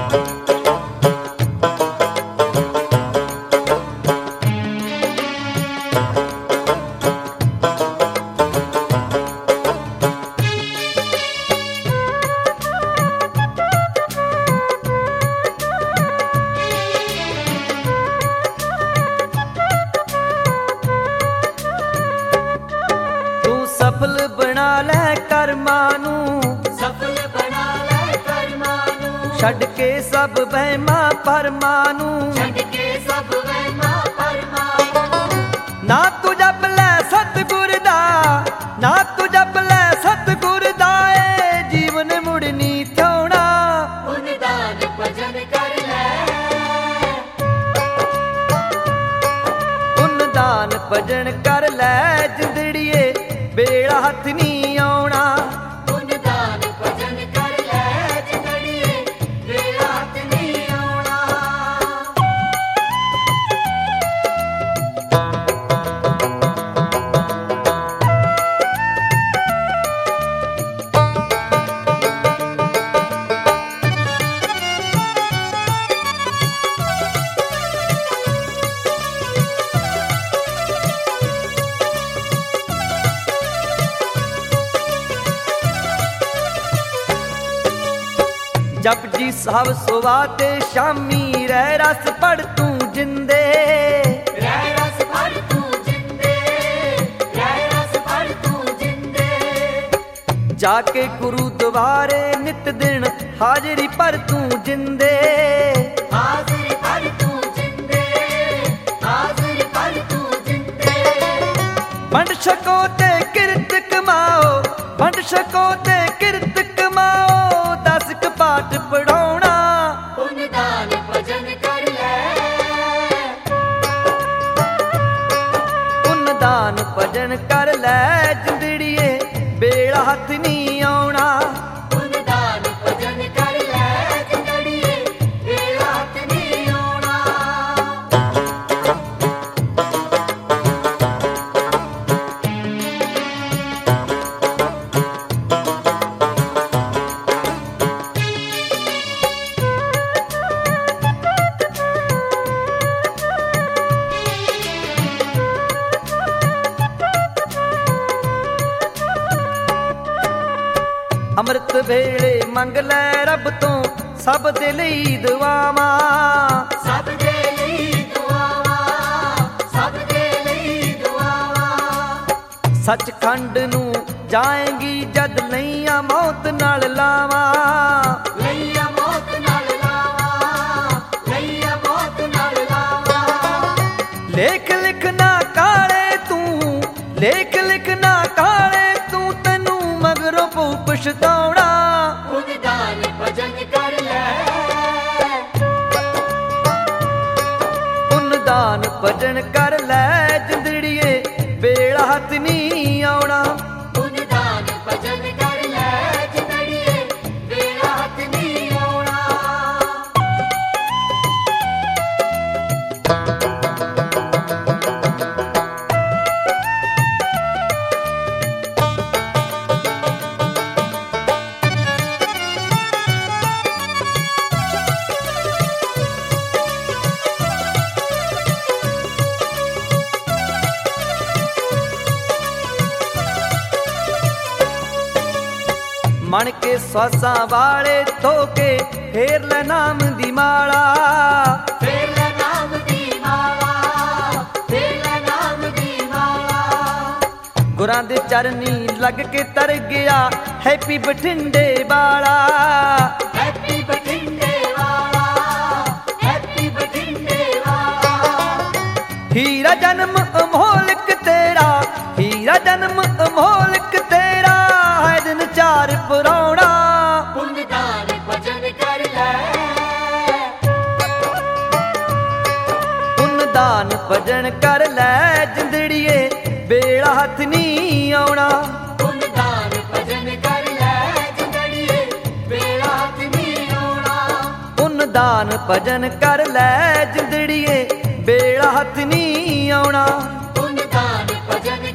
सफल बना लै कर्मां नूं, सफल बना लै कर्मां नूं, छड्ड के सब वहमां भरमां नूं, छड्ड के सब वहमां भरमां नूं। ना तू जप लै सतगुर दा, ना तू जप लै सतगुर दा, ए जीवन मुड़ नी थोना। पुन दान भजन कर लै, पुन दान भजन कर लै जिंदड़िए, बेड़ा हथ नी आउणा। पुन दान भजन कर लै जिंदड़िए, बेड़ा हथ नी आउणा। जप जी साहब सुवा ते शामी, रह रस पढ़ तू जिंदे, रह रस पढ़ तू जिंदे, रह रस पढ़ तू जिंदे। जाके गुरुद्वारे नित दिन हाजरी पर तू जिंदे, हाज़िर पढ़ तू जिंदे, हाज़िर पढ़ तू जिंदे। वंड छको ते किरत कमाओ, वंड छको ते किरत कमाओ, 10 क पाठ पढ़ाउणा। पुन दान भजन कर लै, पुन दान भजन कर लै जिंदड़िए, बेड़ा हथ नी आउणा। पुन दान भजन कर लै जिंदड़िए, बेड़ा हथ नी आउणा। ਅੰਮ੍ਰਿਤ ਵੇਲੇ ਮੰਗ ਲੈ ਰੱਬ ਤੋਂ ਸਭ ਦੇ ਲਈ ਦੁਆਵਾਂ, ਸਭ ਦੇ ਲਈ ਦੁਆਵਾਂ, ਸਭ ਦੇ ਲਈ ਦੁਆਵਾਂ। ਸੱਚਖੰਡ ਨੂੰ ਜਾਏਂਗੀ ਜਦ ਲਈਆਂ ਮੌਤ ਨਾਲ ਲਾਵਾਂ, ਲਈਆ ਮੌਤ ਨਾਲ ਲਾਵਾਂ, ਲਈਆ ਮੌਤ ਨਾਲ ਲਾਵਾਂ। ਲੇਖ ਲਿਖਣਾ ਕਾਲੇ ਤੂੰ, ਲੇਖ ਲਿਖਣਾ ਕਾਲੇ ਤੂੰ, ਤੈਨੂੰ ਮਗਰੋਂ ਪਊ ਪਛਤਾਉਣਾ। ਪੁਨ ਦਾਨ ਭਜਨ ਕਰ ਲੈ, ਪੁੰਨ ਦਾਨ ਭਜਨ ਕਰ ਲੈ ਜਿੰਦੜੀਏ, ਵੇਲਾ ਹੱਥ ਨੀ ਆਉਣਾ। ਪੁਨ ਦਾਨ ਭਜਨ ਕਰ ਲੈ ਜਿੰਦੜੀਏ, ਵੇਲਾ ਹੱਥ ਨੀ ਆਉਣਾ। ਮਣ ਕੇ ਸਵਾਸਾਂ ਵਾਲੇ ਧੋ ਕੇ ਫੇਰ ਲੈ ਨਾਮ ਦੀ ਮਾਲਾ, ਫੇਰ ਲੈ ਨਾਮ ਦੀ ਮਾਲਾ, ਫੇਰ ਲੈ ਨਾਮ ਦੀ ਮਾਲਾ। ਗੁਰਾਂ ਦੇ ਚਰਨੀ ਲੱਗ ਕੇ ਤਰ ਗਿਆ ਹੈਪੀ ਬਠਿੰਡੇ ਵਾਲਾ, ਹੈਪੀ ਬਠਿੰਡੇ ਵਾਲਾ, ਹੈਪੀ ਬਠਿੰਡੇ ਵਾਲਾ। ਹੀਰਾ ਜਨਮ ਅਮੋਲਕ ਤੇਰਾ, ਹੀਰਾ ਜਨਮ ਅਮੋਲਕ ਤੇਰਾ, ਹੈ ਦਿਨ ਚਾਰ ਪੁਰਾਉਣਾ। ਪੁੰਨ ਦਾਨ ਭਜਨ ਕਰ ਲੈ, ਪੁੰਨ ਦਾਨ ਭਜਨ ਕਰ ਲੈ ਜਿੰਦੜੀਏ, ਵੇਲਾ ਹੱਥ ਨੀ ਆਉਣਾ। ਪੁੰਨ ਦਾਨ ਭਜਨ ਕਰ ਲੈ ਜਿੰਦੜੀਏ, ਵੇਲਾ ਹੱਥ ਨੀ ਆਉਣਾ। ਪੁੰਨ ਦਾਨ ਭਜਨ ਕਰ ਲੈ ਜਿੰਦੜੀਏ, ਵੇਲਾ ਹੱਥ ਨੀ ਆਉਣਾ। ਪੁੰਨ ਦਾਨ ਭਜਨ